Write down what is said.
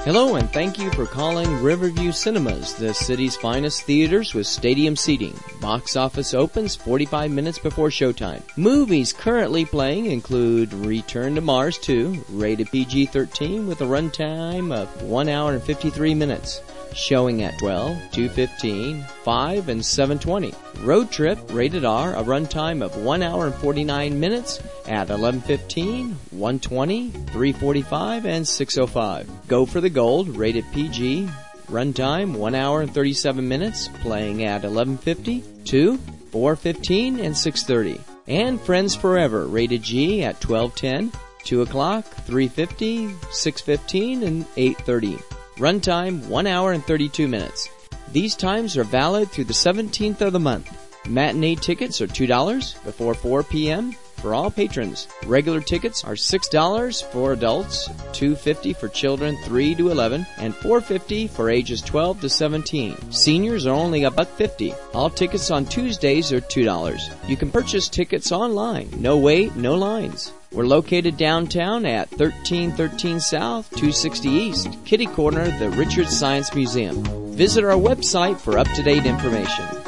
Hello, and thank you for calling Riverview Cinemas, the city's finest theaters with stadium seating. Box office opens 45 minutes before showtime. Movies currently playing include Return to Mars 2, rated PG-13 with a runtime of 1 hour and 53 minutes. Showing at 12, 2:15, 5, and 7:20. Road Trip, rated R, a runtime of 1 hour and 49 minutes at 11:15, 1:20, 3:45, and 6:05. Go for the Gold, rated PG, runtime 1 hour and 37 minutes, playing at 11:50, 2, 4:15, and 6:30. And Friends Forever, rated G, at 12:10, 2 o'clock, 3:50, 6:15, and 8:30. Runtime 1 hour and 32 minutes. These times are valid through the 17th of the month. Matinee tickets are $2 before 4 p.m. for all patrons. Regular tickets are $6 for adults, $2.50 for children 3 to 11, and $4.50 for ages 12 to 17. Seniors are only $1.50. All tickets on Tuesdays are $2. You can purchase tickets online. No wait, no lines. We're located downtown at 1313 South, 260 East, kitty corner, the Richards Science Museum. Visit our website for up-to-date information.